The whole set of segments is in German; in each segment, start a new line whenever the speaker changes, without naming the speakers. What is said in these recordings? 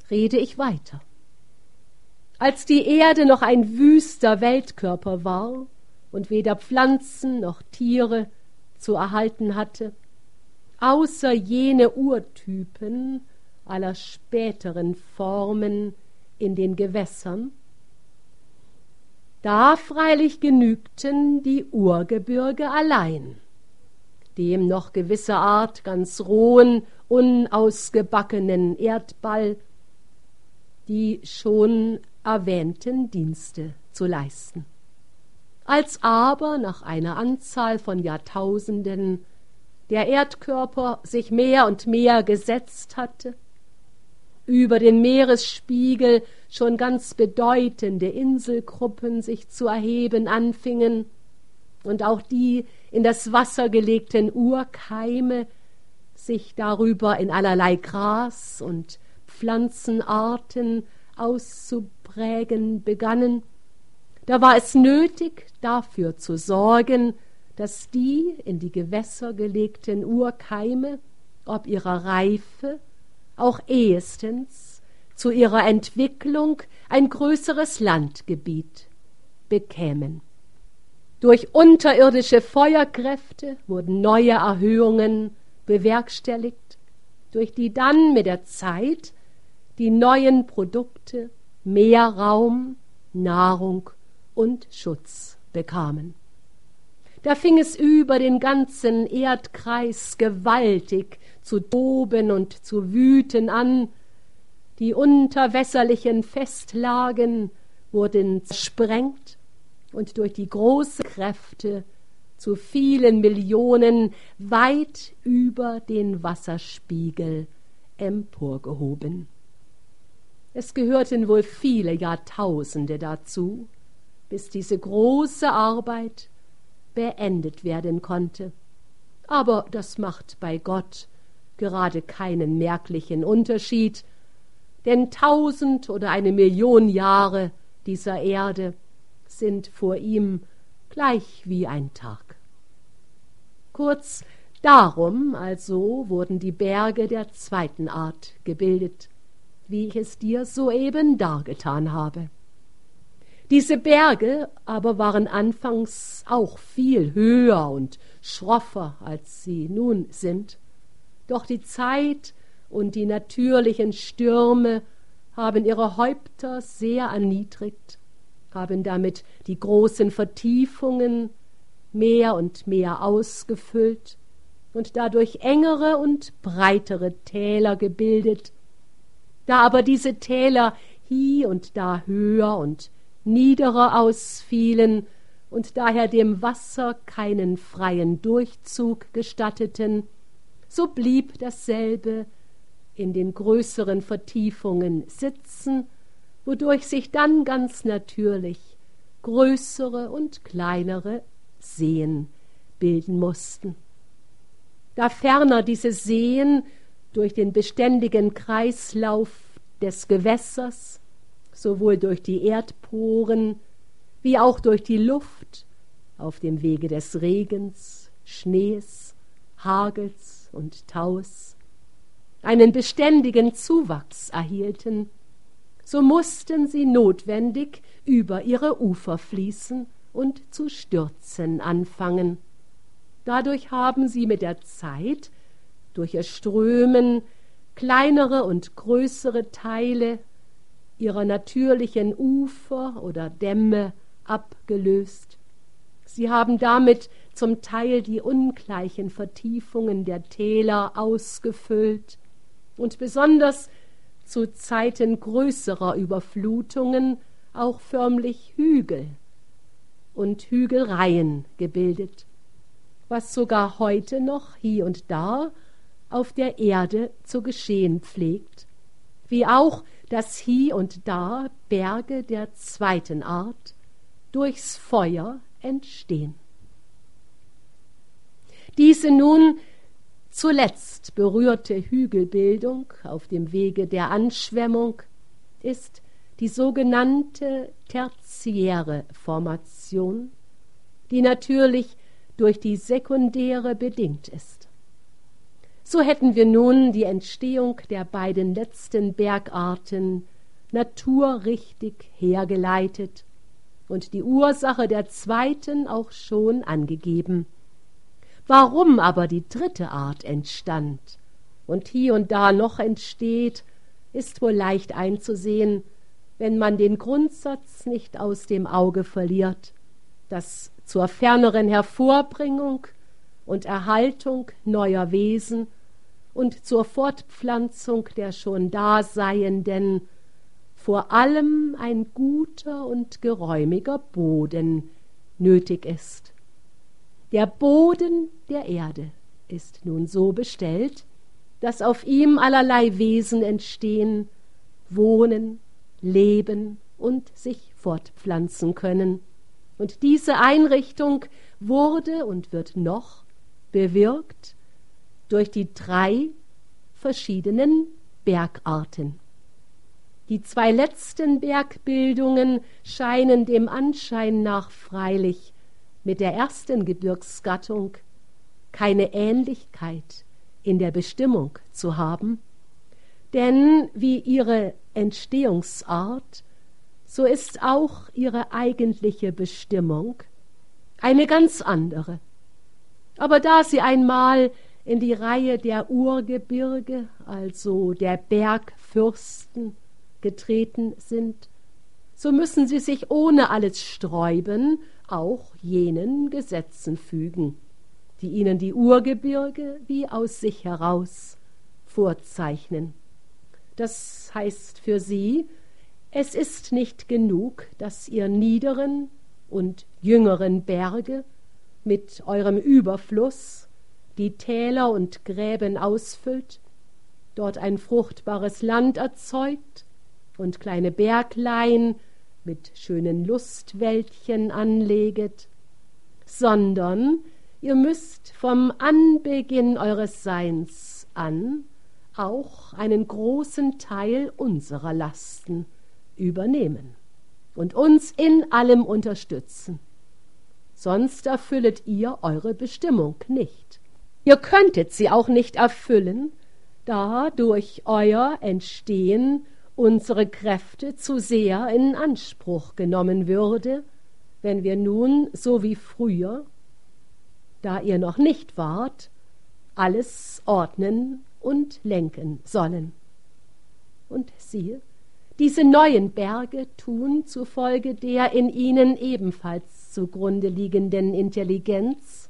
rede ich weiter. Als die Erde noch ein wüster Weltkörper war und weder Pflanzen noch Tiere zu erhalten hatte, außer jene Urtypen aller späteren Formen in den Gewässern, da freilich genügten die Urgebirge allein, dem noch gewisser Art ganz rohen, unausgebackenen Erdball die schon erwähnten Dienste zu leisten. Als aber nach einer Anzahl von Jahrtausenden der Erdkörper sich mehr und mehr gesetzt hatte, über den Meeresspiegel schon ganz bedeutende Inselgruppen sich zu erheben anfingen und auch die in das Wasser gelegten Urkeime sich darüber in allerlei Gras- und Pflanzenarten auszuprägen begannen, da war es nötig, dafür zu sorgen, dass die in die Gewässer gelegten Urkeime, ob ihrer Reife, auch ehestens zu ihrer Entwicklung ein größeres Landgebiet bekämen. Durch unterirdische Feuerkräfte wurden neue Erhöhungen bewerkstelligt, durch die dann mit der Zeit die neuen Produkte mehr Raum, Nahrung und Schutz bekamen. Da fing es über den ganzen Erdkreis gewaltig zu toben und zu wüten an. Die unterwässerlichen Festlagen wurden zersprengt und durch die großen Kräfte zu vielen Millionen weit über den Wasserspiegel emporgehoben. Es gehörten wohl viele Jahrtausende dazu, bis diese große Arbeit beendet werden konnte. Aber das macht bei Gott gerade keinen merklichen Unterschied, denn 1000 oder 1.000.000 Jahre dieser Erde sind vor ihm gleich wie ein Tag. Kurz darum also wurden die Berge der zweiten Art gebildet, wie ich es dir soeben dargetan habe. Diese Berge aber waren anfangs auch viel höher und schroffer, als sie nun sind. Doch die Zeit und die natürlichen Stürme haben ihre Häupter sehr erniedrigt, haben damit die großen Vertiefungen mehr und mehr ausgefüllt und dadurch engere und breitere Täler gebildet. Da aber diese Täler hie und da höher und niederer ausfielen und daher dem Wasser keinen freien Durchzug gestatteten, so blieb dasselbe in den größeren Vertiefungen sitzen, wodurch sich dann ganz natürlich größere und kleinere Seen bilden mussten. Da ferner diese Seen durch den beständigen Kreislauf des Gewässers, sowohl durch die Erdporen wie auch durch die Luft auf dem Wege des Regens, Schnees, Hagels und Taus einen beständigen Zuwachs erhielten, so mussten sie notwendig über ihre Ufer fließen und zu stürzen anfangen. Dadurch haben sie mit der Zeit durch ihr Strömen kleinere und größere Teile ihrer natürlichen Ufer oder Dämme abgelöst. Sie haben damit zum Teil die ungleichen Vertiefungen der Täler ausgefüllt und besonders zu Zeiten größerer Überflutungen auch förmlich Hügel und Hügelreihen gebildet, was sogar heute noch hier und da auf der Erde zu geschehen pflegt, wie auch, dass hier und da Berge der zweiten Art durchs Feuer entstehen. Diese nun zuletzt berührte Hügelbildung auf dem Wege der Anschwemmung ist die sogenannte tertiäre Formation, die natürlich durch die sekundäre bedingt ist. So hätten wir nun die Entstehung der beiden letzten Bergarten naturrichtig hergeleitet und die Ursache der zweiten auch schon angegeben. Warum aber die dritte Art entstand und hier und da noch entsteht, ist wohl leicht einzusehen, wenn man den Grundsatz nicht aus dem Auge verliert, dass zur ferneren Hervorbringung und Erhaltung neuer Wesen und zur Fortpflanzung der schon Daseienden vor allem ein guter und geräumiger Boden nötig ist. Der Boden der Erde ist nun so bestellt, dass auf ihm allerlei Wesen entstehen, wohnen, leben und sich fortpflanzen können. Und diese Einrichtung wurde und wird noch bewirkt durch die 3 verschiedenen Bergarten. Die 2 letzten Bergbildungen scheinen dem Anschein nach freilich mit der ersten Gebirgsgattung keine Ähnlichkeit in der Bestimmung zu haben, denn wie ihre Entstehungsart, so ist auch ihre eigentliche Bestimmung eine ganz andere. Aber da sie einmal in die Reihe der Urgebirge, also der Bergfürsten, getreten sind, so müssen sie sich ohne alles Sträuben auch jenen Gesetzen fügen, die ihnen die Urgebirge wie aus sich heraus vorzeichnen. Das heißt für sie, es ist nicht genug, dass ihr niederen und jüngeren Berge mit eurem Überfluss die Täler und Gräben ausfüllt, dort ein fruchtbares Land erzeugt und kleine Berglein mit schönen Lustwäldchen anleget, sondern ihr müsst vom Anbeginn eures Seins an auch einen großen Teil unserer Lasten übernehmen und uns in allem unterstützen. Sonst erfüllet ihr eure Bestimmung nicht. Ihr könntet sie auch nicht erfüllen, da durch euer Entstehen unsere Kräfte zu sehr in Anspruch genommen würde, wenn wir nun, so wie früher, da ihr noch nicht wart, alles ordnen und lenken sollen. Und siehe, diese neuen Berge tun zufolge der in ihnen ebenfalls zugrunde liegenden Intelligenz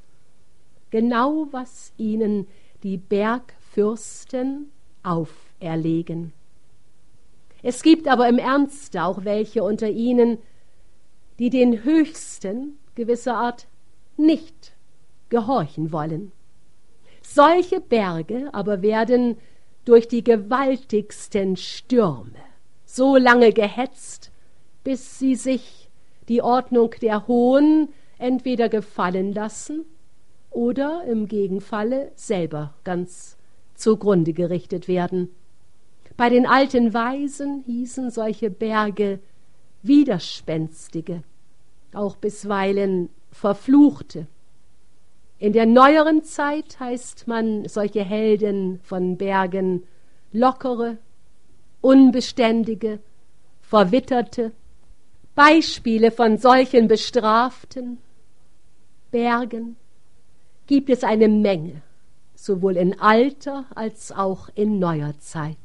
genau, was ihnen die Bergfürsten auferlegen. Es gibt aber im Ernste auch welche unter ihnen, die den Höchsten gewisserart nicht gehorchen wollen. Solche Berge aber werden durch die gewaltigsten Stürme so lange gehetzt, bis sie sich die Ordnung der Hohen entweder gefallen lassen oder im Gegenfalle selber ganz zugrunde gerichtet werden. Bei den alten Weisen hießen solche Berge Widerspenstige, auch bisweilen Verfluchte. In der neueren Zeit heißt man solche Helden von Bergen lockere, unbeständige, verwitterte. Beispiele von solchen bestraften Bergen gibt es eine Menge, sowohl in alter als auch in neuer Zeit.